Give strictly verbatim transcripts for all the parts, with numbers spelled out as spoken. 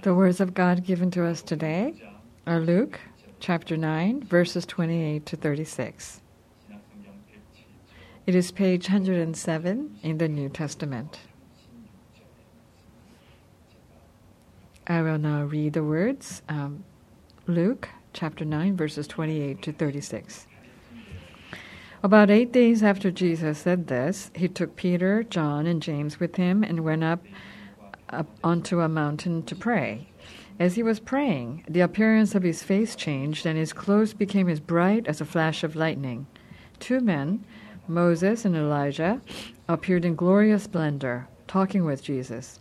The words of God given to us today are Luke chapter nine, verses twenty-eight to thirty-six. It is page one hundred seven in the New Testament. I will now read the words, um, Luke chapter nine, verses twenty-eight to thirty-six. About eight days after Jesus said this, he took Peter, John, and James with him and went up, up onto a mountain to pray. As he was praying, the appearance of his face changed, and his clothes became as bright as a flash of lightning. Two men, Moses and Elijah, appeared in glorious splendor, talking with Jesus.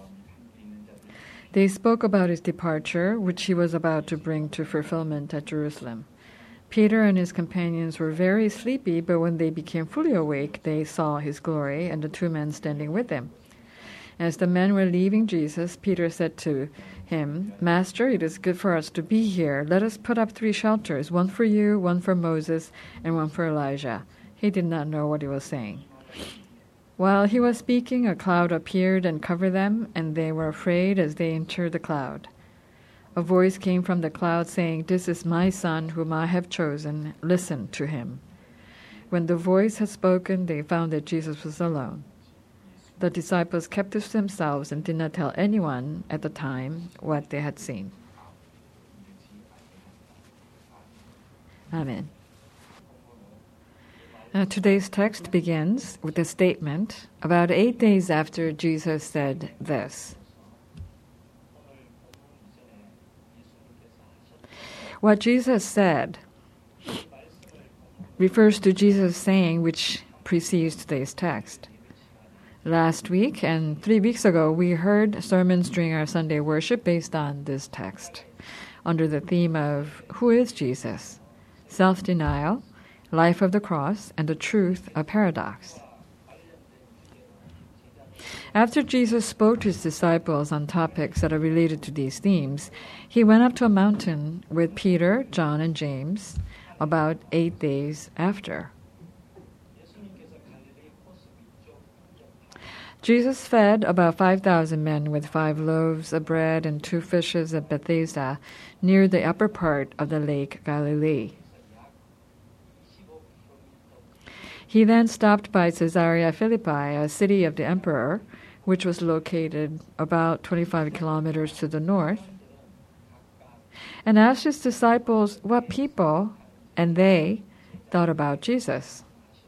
They spoke about his departure, which he was about to bring to fulfillment at Jerusalem. Peter and his companions were very sleepy, but when they became fully awake, they saw his glory and the two men standing with him. As the men were leaving Jesus, Peter said to him, "Master, it is good for us to be here. Let us put up three shelters, one for you, one for Moses, and one for Elijah." He did not know what he was saying. While he was speaking, a cloud appeared and covered them, and they were afraid as they entered the cloud. A voice came from the cloud saying, "This is my son whom I have chosen. Listen to him." When the voice had spoken, they found that Jesus was alone. The disciples kept this to themselves and did not tell anyone at the time what they had seen. Amen. Now, today's text begins with a statement about eight days after Jesus said this. What Jesus said refers to Jesus' saying which precedes today's text. Last week and three weeks ago, we heard sermons during our Sunday worship based on this text, under the theme of Who is Jesus? Self-denial, life of the cross, and the truth of paradox. After Jesus spoke to his disciples on topics that are related to these themes, he went up to a mountain with Peter, John, and James about eight days after. Jesus fed about five thousand men with five loaves of bread and two fishes at Bethesda, near the upper part of the Lake Galilee. He then stopped by Caesarea Philippi, a city of the emperor, which was located about twenty-five kilometers to the north, and asked his disciples what people and they thought about Jesus.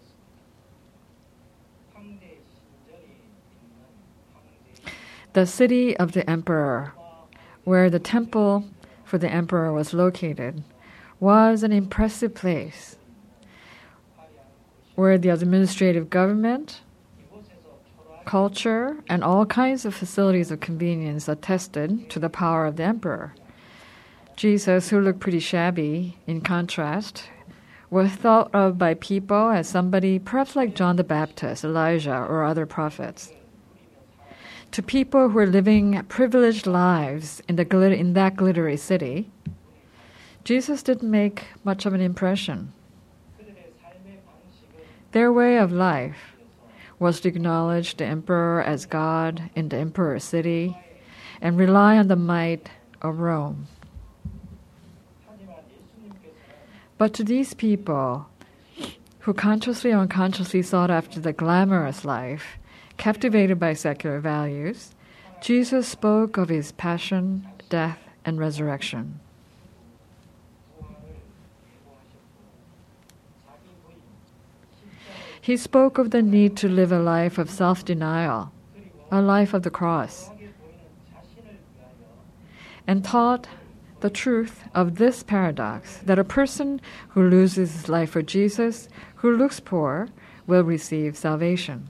The city of the emperor, where the temple for the emperor was located, was an impressive place where the administrative government, culture, and all kinds of facilities of convenience attested to the power of the emperor. Jesus, who looked pretty shabby in contrast, was thought of by people as somebody perhaps like John the Baptist, Elijah, or other prophets. To people who were living privileged lives in, the glit- in that glittery city, Jesus didn't make much of an impression. Their way of life was to acknowledge the emperor as God in the emperor's city and rely on the might of Rome. But to these people who consciously or unconsciously sought after the glamorous life, captivated by secular values, Jesus spoke of his passion, death, and resurrection. He spoke of the need to live a life of self-denial, a life of the cross, and taught the truth of this paradox, that a person who loses his life for Jesus, who looks poor, will receive salvation.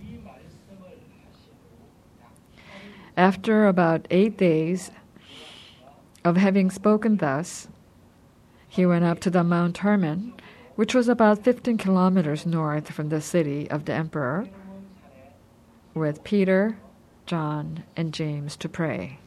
After about eight days of having spoken thus, he went up to the Mount Hermon, which was about fifteen kilometers north from the city of the emperor, with Peter, John, and James to pray.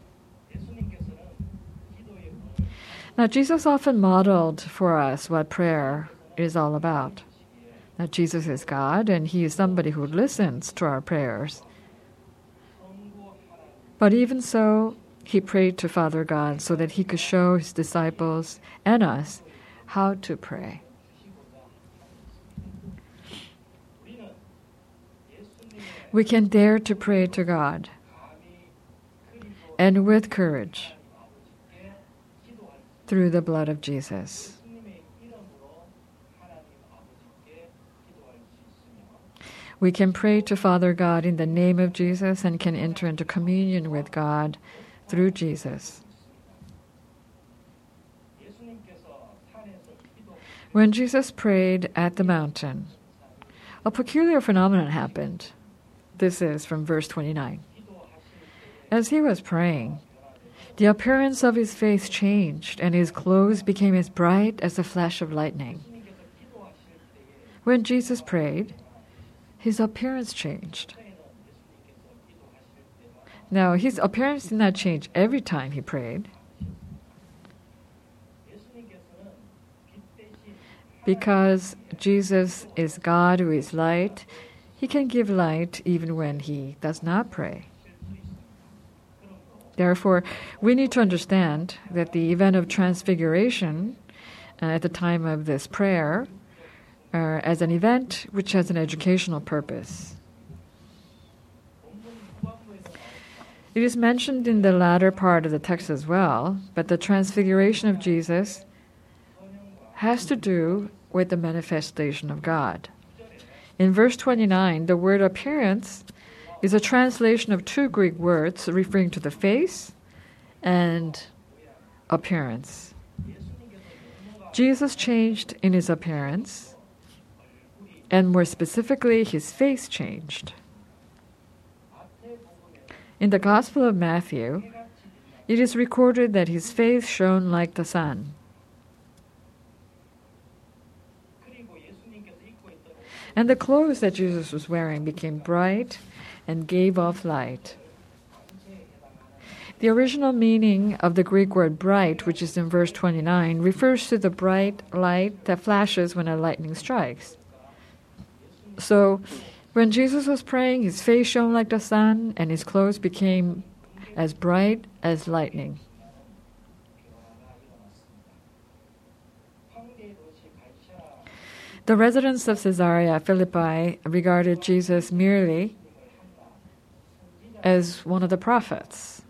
Now, Jesus often modeled for us what prayer is all about. Now, Jesus is God, and he is somebody who listens to our prayers. But even so, he prayed to Father God so that he could show his disciples and us how to pray. We can dare to pray to God, and with courage, through the blood of Jesus. We can pray to Father God in the name of Jesus and can enter into communion with God through Jesus. When Jesus prayed at the mountain, a peculiar phenomenon happened. This is from verse twenty-nine. As he was praying, the appearance of his face changed, and his clothes became as bright as a flash of lightning. When Jesus prayed, his appearance changed. Now, his appearance did not change every time he prayed, because Jesus is God who is light. He can give light even when he does not pray. Therefore, we need to understand that the event of transfiguration uh, at the time of this prayer uh, as an event which has an educational purpose. It is mentioned in the latter part of the text as well, but the transfiguration of Jesus has to do with the manifestation of God. In verse twenty-nine, the word appearance is a translation of two Greek words referring to the face and appearance. Jesus changed in his appearance, and more specifically, his face changed. In the Gospel of Matthew, it is recorded that his face shone like the sun. And the clothes that Jesus was wearing became bright and gave off light. The original meaning of the Greek word bright, which is in verse twenty-nine, refers to the bright light that flashes when a lightning strikes. So, when Jesus was praying, his face shone like the sun, and his clothes became as bright as lightning. The residents of Caesarea Philippi regarded Jesus merely as one of the prophets.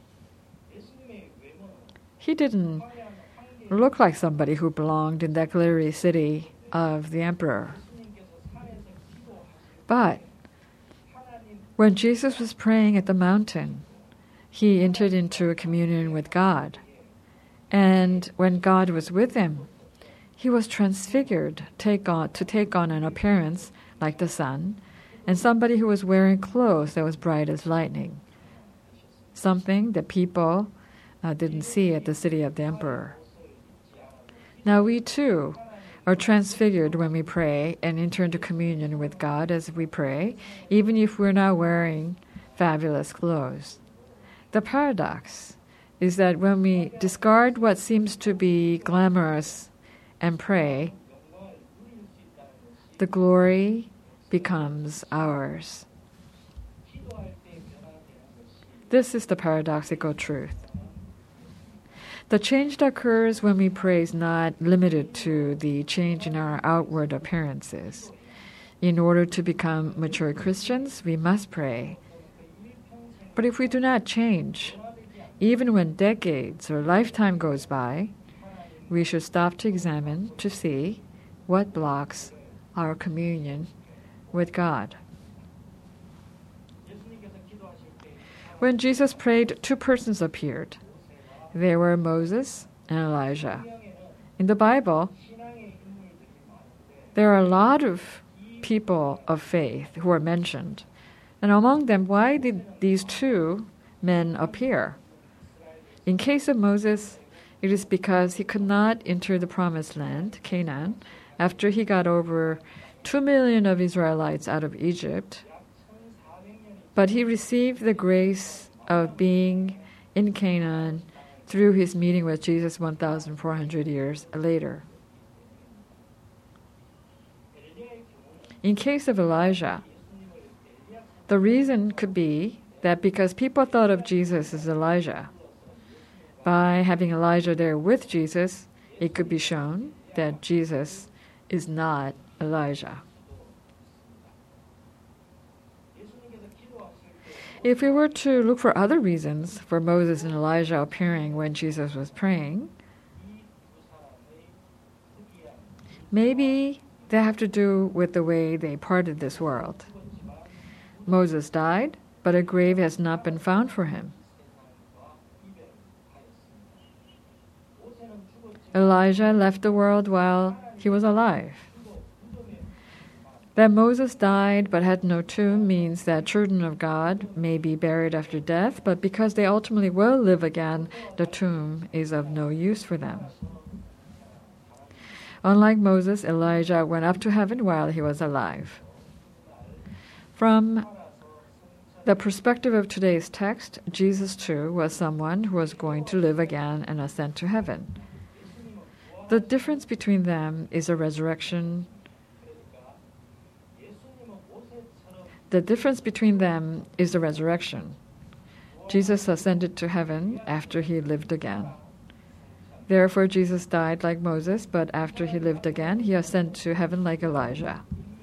He didn't look like somebody who belonged in that glittery city of the emperor. But when Jesus was praying at the mountain, he entered into a communion with God. And when God was with him, he was transfigured take on, to take on an appearance like the sun, and somebody who was wearing clothes that was bright as lightning, something that people uh, didn't see at the city of the emperor. Now we too are transfigured when we pray and enter into communion with God as we pray, even if we're not wearing fabulous clothes. The paradox is that when we discard what seems to be glamorous and pray, the glory becomes ours. This is the paradoxical truth. The change that occurs when we pray is not limited to the change in our outward appearances. In order to become mature Christians, we must pray. But if we do not change, even when decades or lifetime goes by, we should stop to examine to see what blocks our communion with God. When Jesus prayed, two persons appeared. They were Moses and Elijah. In the Bible, there are a lot of people of faith who are mentioned. And among them, why did these two men appear? In case of Moses, it is because he could not enter the promised land, Canaan, after he got over two million of Israelites out of Egypt. But he received the grace of being in Canaan through his meeting with Jesus one thousand four hundred years later. In case of Elijah, the reason could be that because people thought of Jesus as Elijah, By having Elijah there with Jesus, it could be shown that Jesus is not Elijah. If we were to look for other reasons for Moses and Elijah appearing when Jesus was praying, maybe they have to do with the way they parted this world. Moses died, but a grave has not been found for him. Elijah left the world while he was alive. That Moses died but had no tomb means that children of God may be buried after death, but because they ultimately will live again, the tomb is of no use for them. Unlike Moses, Elijah went up to heaven while he was alive. From the perspective of today's text, Jesus too was someone who was going to live again and ascend to heaven. The difference between them is a resurrection. The difference between them is the resurrection. Jesus ascended to heaven after he lived again. Therefore, Jesus died like Moses, but after he lived again, he ascended to heaven like Elijah.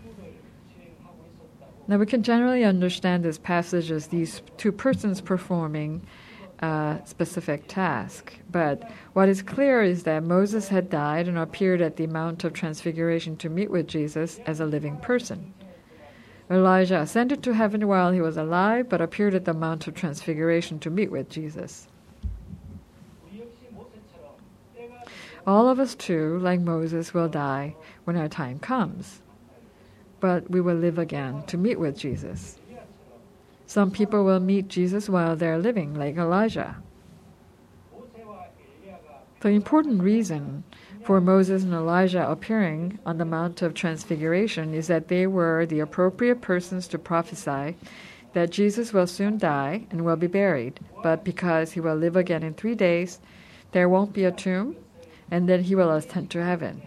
Now, we can generally understand this passage as these two persons performing a specific task. But what is clear is that Moses had died and appeared at the Mount of Transfiguration to meet with Jesus as a living person. Elijah ascended to heaven while he was alive, but appeared at the Mount of Transfiguration to meet with Jesus. All of us too, like Moses, will die when our time comes. But we will live again to meet with Jesus. Some people will meet Jesus while they're living, like Elijah. The important reason for Moses and Elijah appearing on the Mount of Transfiguration is that they were the appropriate persons to prophesy that Jesus will soon die and will be buried, but because he will live again in three days, there won't be a tomb, and then he will ascend to heaven.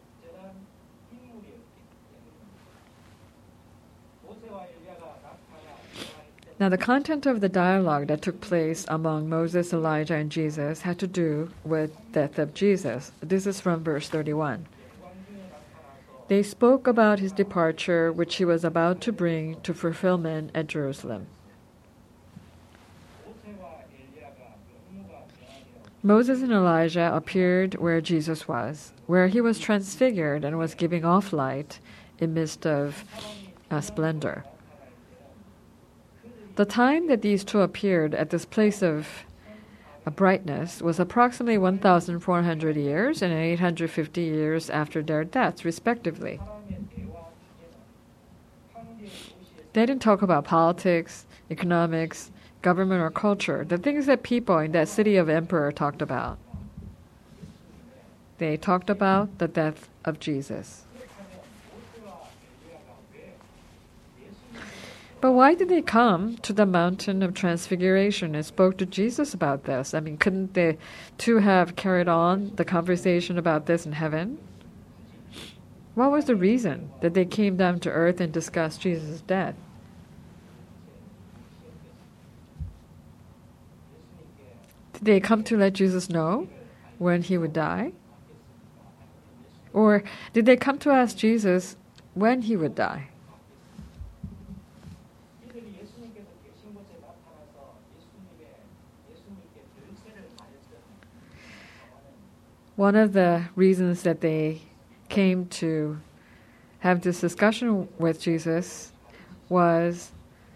Now, the content of the dialogue that took place among Moses, Elijah, and Jesus had to do with the death of Jesus. This is from verse thirty-one. They spoke about his departure, which he was about to bring to fulfillment at Jerusalem. Moses and Elijah appeared where Jesus was, where he was transfigured and was giving off light in midst of uh, splendor. The time that these two appeared at this place of uh, brightness was approximately one thousand four hundred years and eight hundred fifty years after their deaths, respectively. They didn't talk about politics, economics, government, or culture, the things that people in that city of emperor talked about. They talked about the death of Jesus. But why did they come to the mountain of transfiguration and spoke to Jesus about this? I mean, couldn't the two have carried on the conversation about this in heaven? What was the reason that they came down to earth and discussed Jesus' death? Did they come to let Jesus know when he would die? Or did they come to ask Jesus when he would die? One of the reasons that they came to have this discussion with Jesus was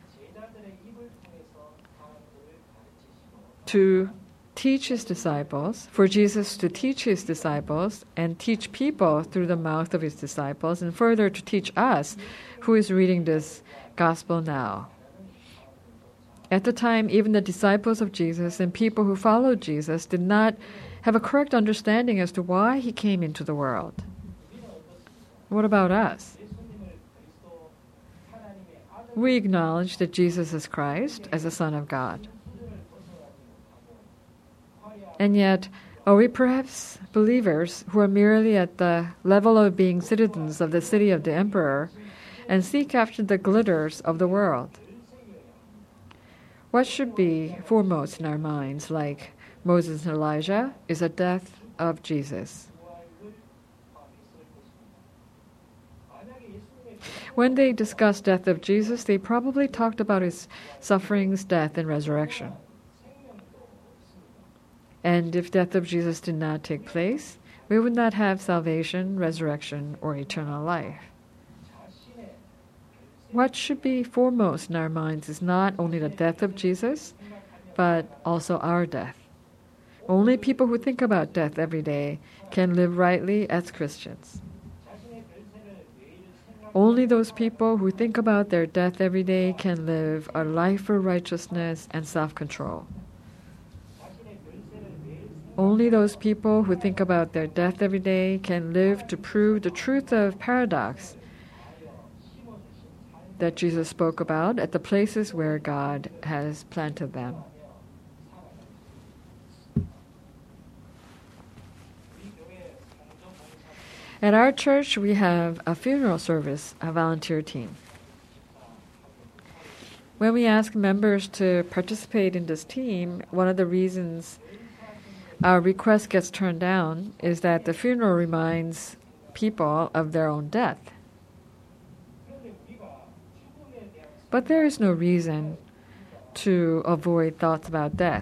to teach his disciples, for Jesus to teach his disciples and teach people through the mouth of his disciples, and further to teach us who is reading this gospel now. At the time, even the disciples of Jesus and people who followed Jesus did not have a correct understanding as to why he came into the world. What about us? We acknowledge that Jesus is Christ as the Son of God. And yet, are we perhaps believers who are merely at the level of being citizens of the city of the emperor and seek after the glitters of the world? What should be foremost in our minds, like Moses and Elijah, is the death of Jesus. When they discussed death of Jesus, they probably talked about his sufferings, death, and resurrection. And if death of Jesus did not take place, we would not have salvation, resurrection, or eternal life. What should be foremost in our minds is not only the death of Jesus, but also our death. Only people who think about death every day can live rightly as Christians. Only those people who think about their death every day can live a life for righteousness and self-control. Only those people who think about their death every day can live to prove the truth of paradox that Jesus spoke about at the places where God has planted them. At our church, we have a funeral service, a volunteer team. When we ask members to participate in this team, one of the reasons our request gets turned down is that the funeral reminds people of their own death. But there is no reason to avoid thoughts about death.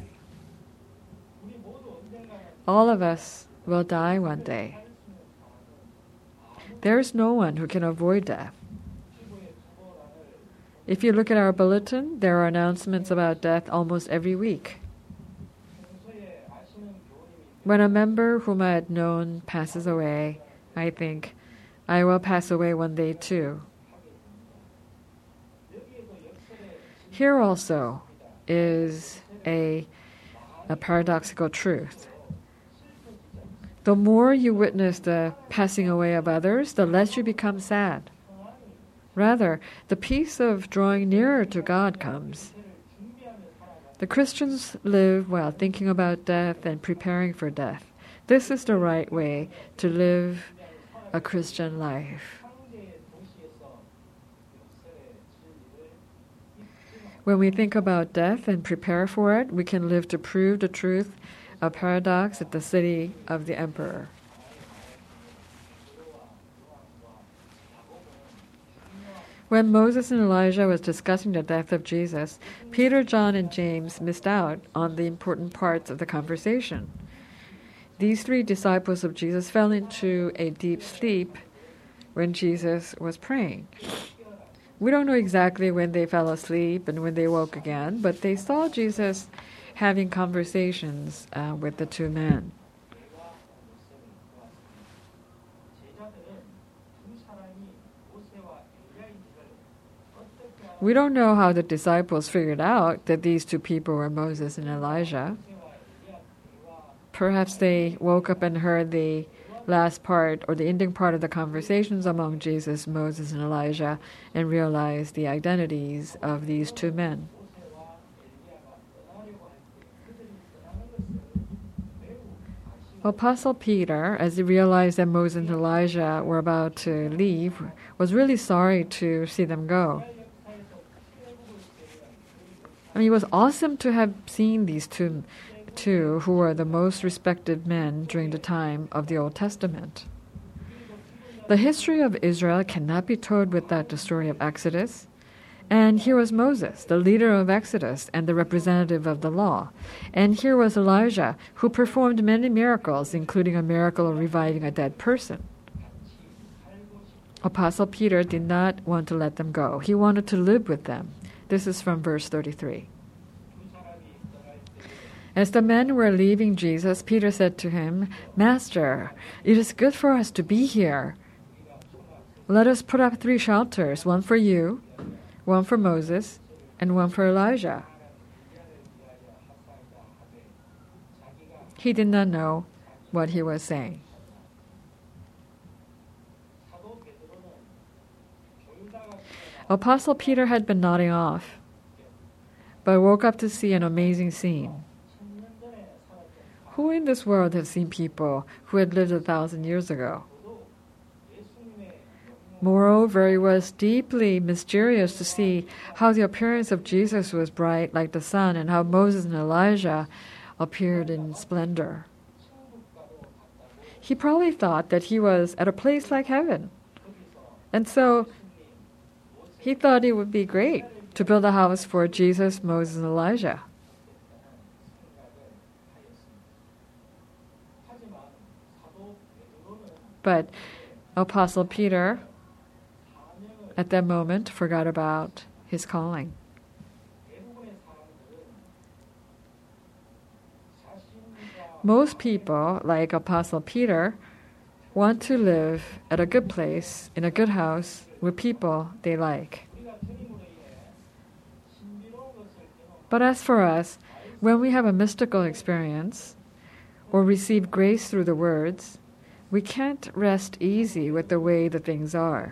All of us will die one day. There is no one who can avoid death. If you look at our bulletin, there are announcements about death almost every week. When a member whom I had known passes away, I think, I will pass away one day too. Here also is a, a paradoxical truth. The more you witness the passing away of others, the less you become sad. Rather, the peace of drawing nearer to God comes. The Christians live while thinking about death and preparing for death. This is the right way to live a Christian life. When we think about death and prepare for it, we can live to prove the truth of paradox at the city of the emperor. When Moses and Elijah was discussing the death of Jesus, Peter, John, and James missed out on the important parts of the conversation. These three disciples of Jesus fell into a deep sleep when Jesus was praying. We don't know exactly when they fell asleep and when they woke again, but they saw Jesus having conversations uh, with the two men. We don't know how the disciples figured out that these two people were Moses and Elijah. Perhaps they woke up and heard the last part or the ending part of the conversations among Jesus, Moses, and Elijah and realized the identities of these two men. Apostle Peter, as he realized that Moses and Elijah were about to leave, was really sorry to see them go. I mean, it was awesome to have seen these two, two who were the most respected men during the time of the Old Testament. The history of Israel cannot be told without the story of Exodus. And here was Moses, the leader of Exodus and the representative of the law. And here was Elijah, who performed many miracles, including a miracle of reviving a dead person. Apostle Peter did not want to let them go. He wanted to live with them. This is from verse thirty-three. As the men were leaving Jesus, Peter said to him, "Master, it is good for us to be here. Let us put up three shelters, one for you, one for Moses, and one for Elijah." He did not know what he was saying. Apostle Peter had been nodding off, but woke up to see an amazing scene. Who in this world have seen people who had lived a thousand years ago? Moreover, it was deeply mysterious to see how the appearance of Jesus was bright like the sun and how Moses and Elijah appeared in splendor. He probably thought that he was at a place like heaven. And so he thought it would be great to build a house for Jesus, Moses, and Elijah. But Apostle Peter, at that moment, forgot about his calling. Most people, like Apostle Peter, want to live at a good place, in a good house, with people they like. But as for us, when we have a mystical experience or receive grace through the words, we can't rest easy with the way the things are.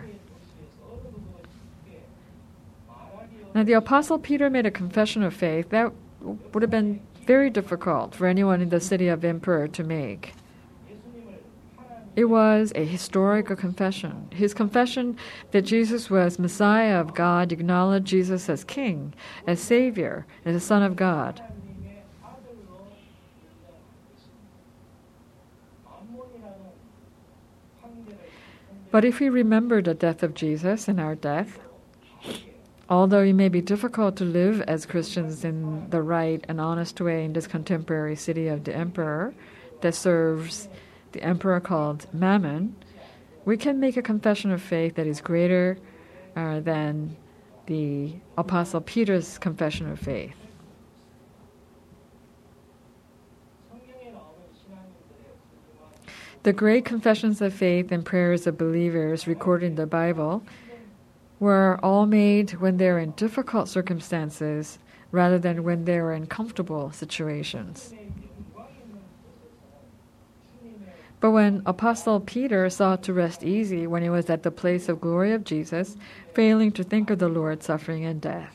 Now, the Apostle Peter made a confession of faith that would have been very difficult for anyone in the city of Emperor to make. It was a historical confession. His confession that Jesus was Messiah of God acknowledged Jesus as King, as Savior, as the Son of God. But if we remember the death of Jesus and our death, although it may be difficult to live as Christians in the right and honest way in this contemporary city of the emperor that serves the emperor called Mammon, we can make a confession of faith that is greater uh, than the Apostle Peter's confession of faith. The great confessions of faith and prayers of believers recorded in the Bible were all made when they're in difficult circumstances rather than when they're in comfortable situations. But when Apostle Peter sought to rest easy when he was at the place of glory of Jesus, failing to think of the Lord's suffering and death.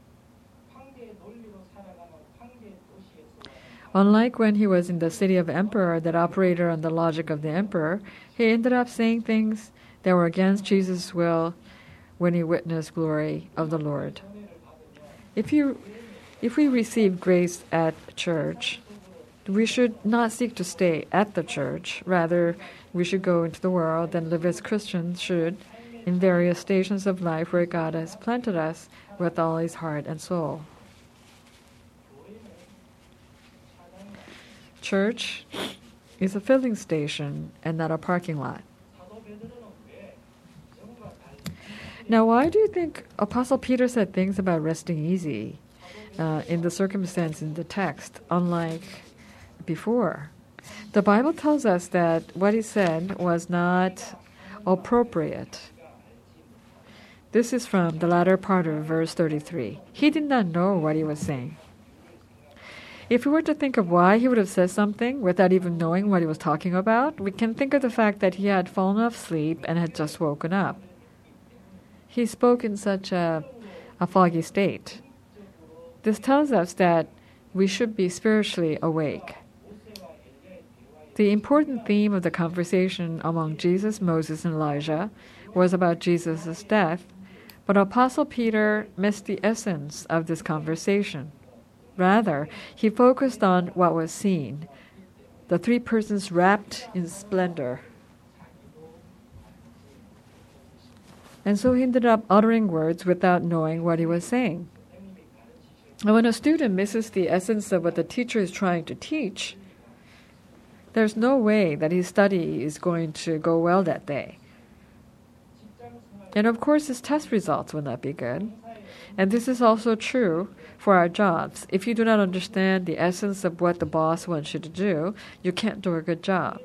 Unlike when he was in the city of emperor that operated on the logic of the emperor, he ended up saying things that were against Jesus' will when he witnessed glory of the Lord. If you, if we receive grace at church, we should not seek to stay at the church. Rather, we should go into the world and live as Christians should in various stations of life where God has planted us with all his heart and soul. Church is a filling station and not a parking lot. Now, why do you think Apostle Peter said things about resting easy uh, in the circumstance in the text, unlike before? The Bible tells us that what he said was not appropriate. This is from the latter part of verse thirty-three. He did not know what he was saying. If we were to think of why he would have said something without even knowing what he was talking about, we can think of the fact that he had fallen off sleep and had just woken up. He spoke in such a, a foggy state. This tells us that we should be spiritually awake. The important theme of the conversation among Jesus, Moses, and Elijah was about Jesus' death, but Apostle Peter missed the essence of this conversation. Rather, he focused on what was seen, the three persons wrapped in splendor. And so he ended up uttering words without knowing what he was saying. And when a student misses the essence of what the teacher is trying to teach, there's no way that his study is going to go well that day. And of course, his test results will not be good. And this is also true for our jobs. If you do not understand the essence of what the boss wants you to do, you can't do a good job.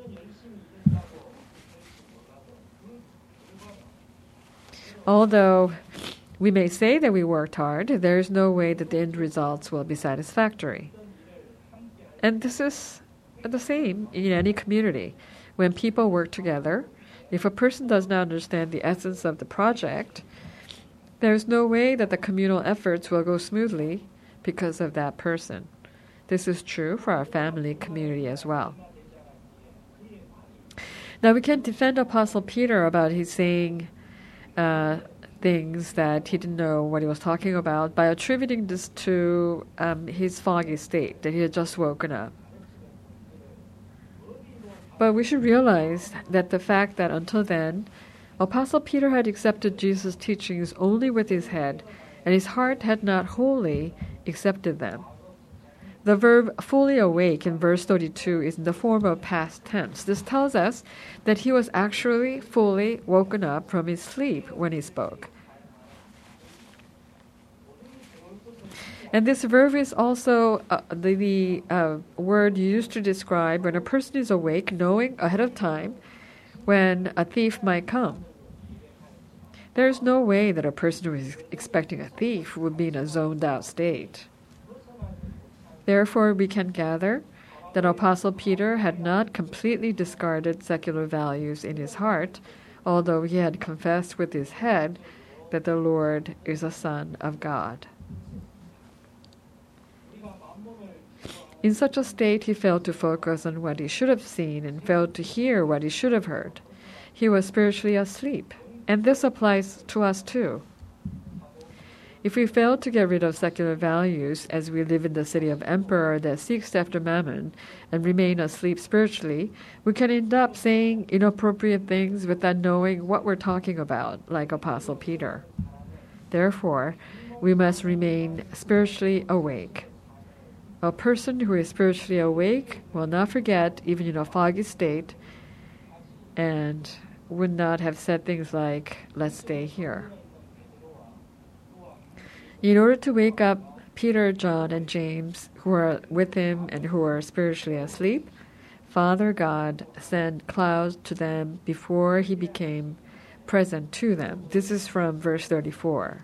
Although we may say that we worked hard, there is no way that the end results will be satisfactory. And this is the same in any community. When people work together, if a person does not understand the essence of the project, there is no way that the communal efforts will go smoothly because of that person. This is true for our family community as well. Now we can defend Apostle Peter about his saying uh, things that he didn't know what he was talking about by attributing this to um, his foggy state, that he had just woken up. But we should realize that the fact that until then, Apostle Peter had accepted Jesus' teachings only with his head, and his heart had not wholly accepted them. The verb fully awake in verse thirty-two is in the form of past tense. This tells us that he was actually fully woken up from his sleep when he spoke. And this verb is also uh, the, the uh, word used to describe when a person is awake, knowing ahead of time when a thief might come. There is no way that a person who is expecting a thief would be in a zoned out state. Therefore, we can gather that Apostle Peter had not completely discarded secular values in his heart, although he had confessed with his head that the Lord is a Son of God. In such a state, he failed to focus on what he should have seen and failed to hear what he should have heard. He was spiritually asleep, and this applies to us too. If we fail to get rid of secular values as we live in the city of emperor that seeks after mammon and remain asleep spiritually, we can end up saying inappropriate things without knowing what we're talking about, like Apostle Peter. Therefore, we must remain spiritually awake. A person who is spiritually awake will not forget, even in a foggy state, and would not have said things like, "Let's stay here." In order to wake up Peter, John, and James, who are with him and who are spiritually asleep, Father God sent clouds to them before he became present to them. This is from verse thirty-four.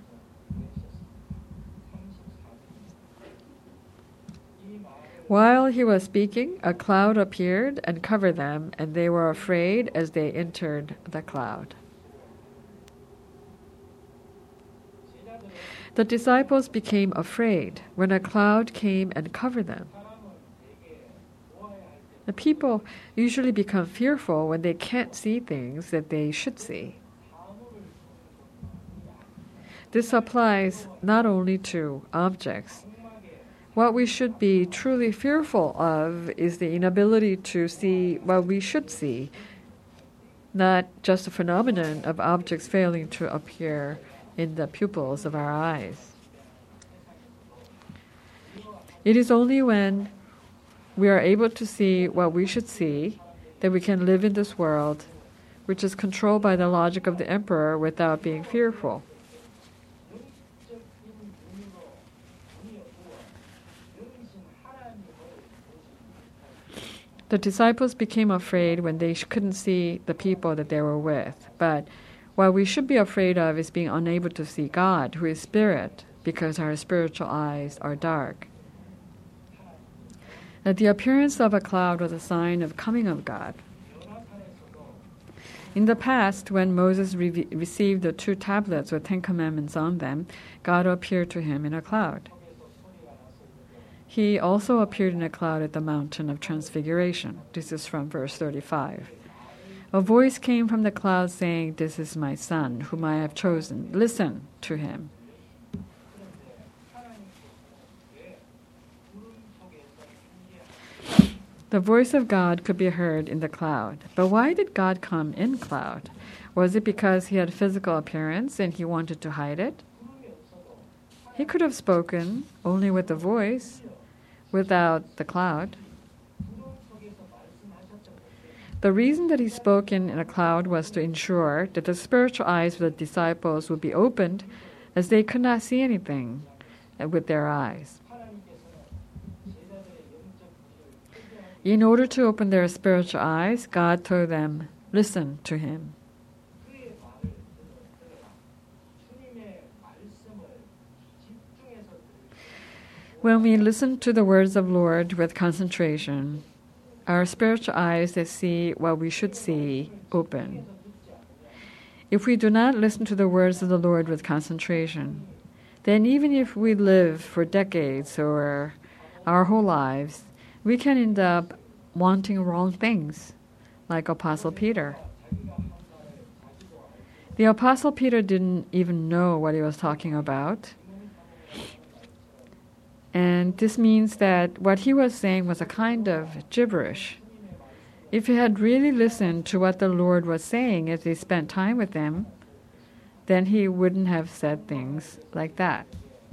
While he was speaking, a cloud appeared and covered them, and they were afraid as they entered the cloud. The disciples became afraid when a cloud came and covered them. The people usually become fearful when they can't see things that they should see. This applies not only to objects. What we should be truly fearful of is the inability to see what we should see, not just a phenomenon of objects failing to appear in the pupils of our eyes. It is only when we are able to see what we should see that we can live in this world, which is controlled by the logic of the emperor, without being fearful. The disciples became afraid when they couldn't see the people that they were with. But what we should be afraid of is being unable to see God, who is spirit, because our spiritual eyes are dark. That the appearance of a cloud was a sign of coming of God. In the past, when Moses re- received the two tablets with Ten Commandments on them, God appeared to him in a cloud. He also appeared in a cloud at the mountain of transfiguration. This is from verse thirty-five. A voice came from the cloud saying, "This is my son, whom I have chosen. Listen to him." The voice of God could be heard in the cloud. But why did God come in cloud? Was it because he had physical appearance and he wanted to hide it? He could have spoken only with the voice, without the cloud. The reason that he spoke in, in a cloud was to ensure that the spiritual eyes of the disciples would be opened, as they could not see anything with their eyes. In order to open their spiritual eyes, God told them, "Listen to him." When we listen to the words of the Lord with concentration, our spiritual eyes that see what we should see open. If we do not listen to the words of the Lord with concentration, then even if we live for decades or our whole lives, we can end up wanting wrong things, like Apostle Peter. The Apostle Peter didn't even know what he was talking about. And this means that what he was saying was a kind of gibberish. If he had really listened to what the Lord was saying as he spent time with him, then he wouldn't have said things like that.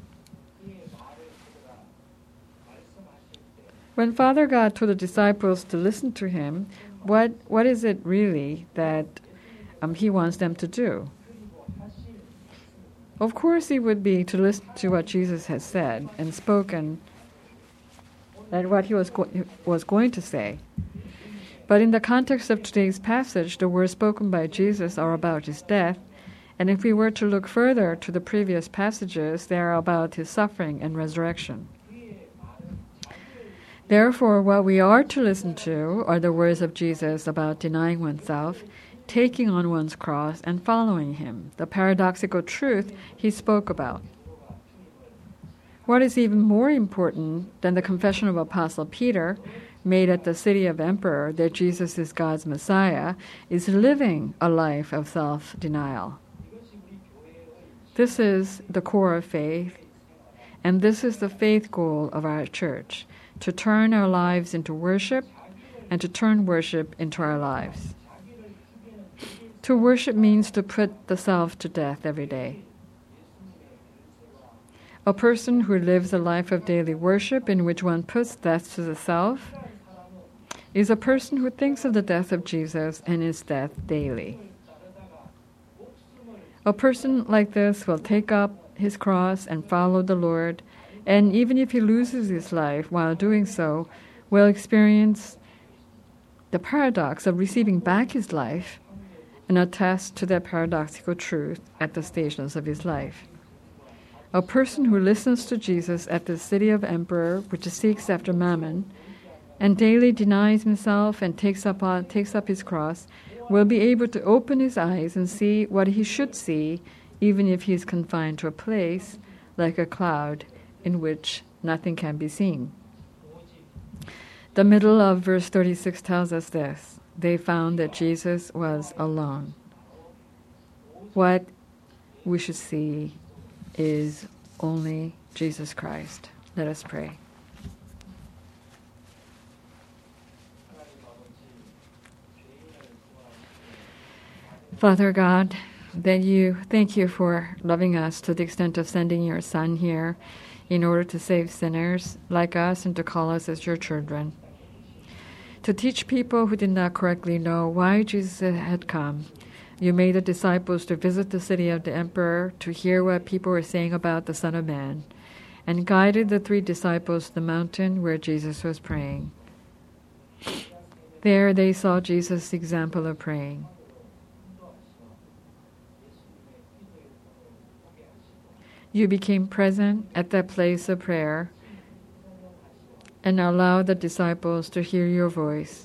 When Father God told the disciples to listen to him, what what is it really that um, he wants them to do? Of course, it would be to listen to what Jesus has said and spoken, and what he was go- was going to say. But in the context of today's passage, the words spoken by Jesus are about his death, and if we were to look further to the previous passages, they are about his suffering and resurrection. Therefore, what we are to listen to are the words of Jesus about denying oneself, taking on one's cross, and following him, the paradoxical truth he spoke about. What is even more important than the confession of Apostle Peter, made at the city of Emperor, that Jesus is God's Messiah, is living a life of self-denial. This is the core of faith, and this is the faith goal of our church, to turn our lives into worship and to turn worship into our lives. To worship means to put the self to death every day. A person who lives a life of daily worship in which one puts death to the self is a person who thinks of the death of Jesus and his death daily. A person like this will take up his cross and follow the Lord, and even if he loses his life while doing so, will experience the paradox of receiving back his life and attest to that paradoxical truth at the stations of his life. A person who listens to Jesus at the city of Emperor, which seeks after mammon, and daily denies himself and takes up, on, takes up his cross, will be able to open his eyes and see what he should see, even if he is confined to a place like a cloud in which nothing can be seen. The middle of verse thirty-six tells us this: they found that Jesus was alone. What we should see is only Jesus Christ. Let us pray. Father God, that you thank you for loving us to the extent of sending your Son here in order to save sinners like us and to call us as your children. To teach people who did not correctly know why Jesus had come, you made the disciples to visit the city of the emperor to hear what people were saying about the Son of Man, and guided the three disciples to the mountain where Jesus was praying. There they saw Jesus' example of praying. You became present at that place of prayer and allowed the disciples to hear your voice.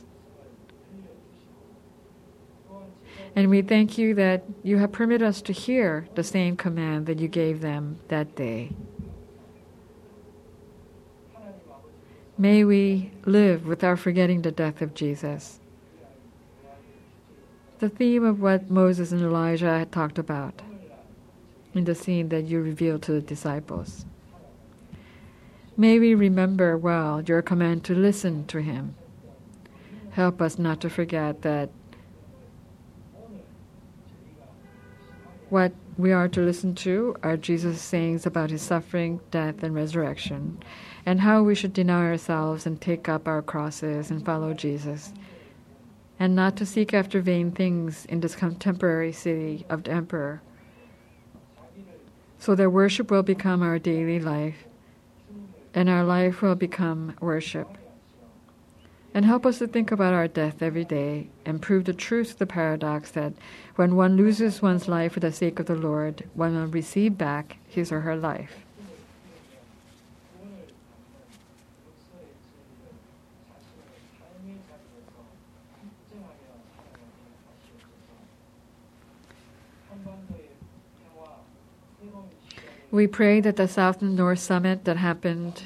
And we thank you that you have permitted us to hear the same command that you gave them that day. May we live without forgetting the death of Jesus, the theme of what Moses and Elijah had talked about in the scene that you revealed to the disciples. May we remember well your command to listen to him. Help us not to forget that what we are to listen to are Jesus' sayings about his suffering, death, and resurrection, and how we should deny ourselves and take up our crosses and follow Jesus, and not to seek after vain things in this contemporary city of the emperor, so that worship will become our daily life, and our life will become worship. And help us to think about our death every day and prove the truth of the paradox that when one loses one's life for the sake of the Lord, one will receive back his or her life. We pray that the South and North Summit that happened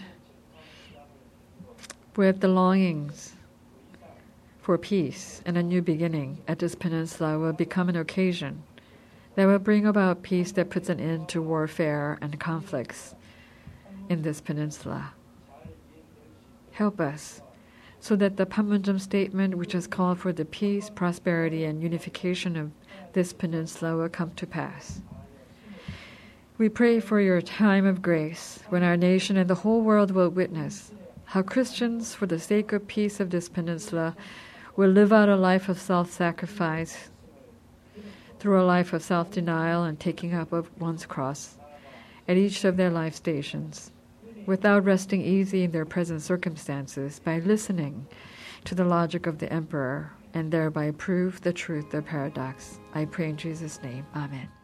with the longings for peace and a new beginning at this peninsula will become an occasion that will bring about peace that puts an end to warfare and conflicts in this peninsula. Help us so that the Panmunjom statement, which has called for the peace, prosperity, and unification of this peninsula, will come to pass. We pray for your time of grace, when our nation and the whole world will witness how Christians, for the sake of peace of this peninsula, will live out a life of self-sacrifice through a life of self-denial and taking up of one's cross at each of their life stations, without resting easy in their present circumstances, by listening to the logic of the Emperor and thereby prove the truth of paradox. I pray in Jesus' name. Amen.